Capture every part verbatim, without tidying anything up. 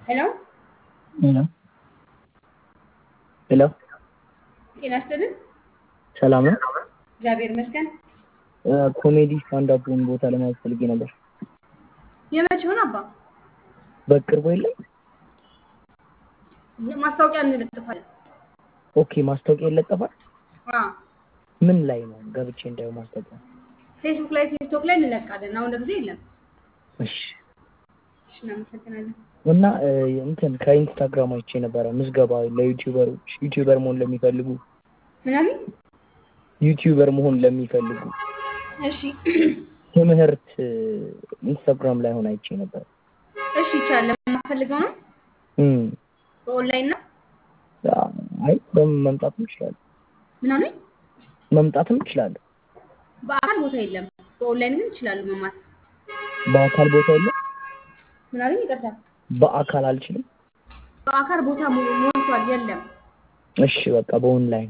Hello? ሄሎ ሄሎ ጤና ይስጥልን። ሰላም ነው። እግዚአብሔር ይመስገን። ኮሜዲ ስታንድ አፕን ቦታ ለማየት ፈልጌ ነበር። የመቼውን አባ? በቅርቡ የለም? ማስታወቂያ እንለጥፋለን። ኦኬ፣ ማስታወቂያ ይለጠፋል? አዎ። ምን ላይ ነው ገብቼ እንዳየው ማስታወቂያ? ፌስቡክ ላይ ቲክቶክ ላይ እንለቃለን። አሁን ለጊዜ የለም። እሺ። እሺ፣ እናመሰግናለን። እና እንትን ከኢንስታግራም አይቼ ነበረ ምዝገባ ለዩቲዩበሮች ዩቲዩበር መሆን ለሚፈልጉ ምናምን ዩቲዩበር መሆን ለሚፈልጉ እሺ ትምህርት ኢንስታግራም ላይ ሆነ አይቼ ነበር። እሺ፣ ይቻላል። ለማፈልገው ነው እም በኦንላይን ነው። አይ በመምጣትም ይችላል። ምናምን መምጣትም ይችላል። በአካል ቦታ የለም። በኦንላይን ግን ይችላሉ መማር። በአካል ቦታ የለም? ምናምን ይቀርታ በአካል አልችልም። በአካል ቦታ ሞ- ሞልቷል። የለም። እሺ በቃ በኦንላይን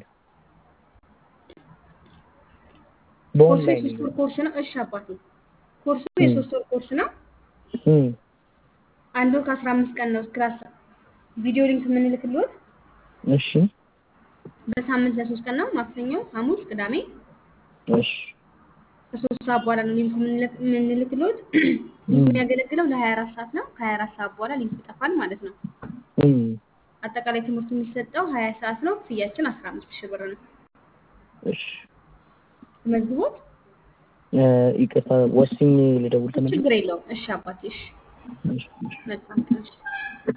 ኮርሱ በኦንላይን የሶስት ወር ኮርስ ነው። እሺ አባቴ፣ ኮርሱ የሶስት ወር ኮርስ ነው። እም አንድ ወር ከአስራ አምስት ቀን ነው ክላስ ቪዲዮ ሊንክ የምንልክልዎት። እሺ በሳምንት ለሶስት ቀን ነው። ማክሰኞ፣ ሐሙስ፣ ቅዳሜ እሺ ከሶስት ሰዓት በኋላ ነው ሊንኩ የምንልክ- የምንልክልዎት። ሊንኩ የሚያገለግለው ለሀያ አራት ሰዓት ነው። ከሀያ አራት ሰዓት በኋላ ሊንኩ ይጠፋል ማለት ነው። እም አጠቃላይ ትምህርቱ የሚሰጠው ሀያ ሰዓት ነው። ክፍያችን አስራ አምስት ሺህ ብር ነው። እሺ ተመዝግቦት እ ይቅርታ ወስኜ ልደውል ተመልሼ? ችግር የለውም። እሺ አባቴ፣ እሺ እሺ እሺ መልካም ቀን። እሺ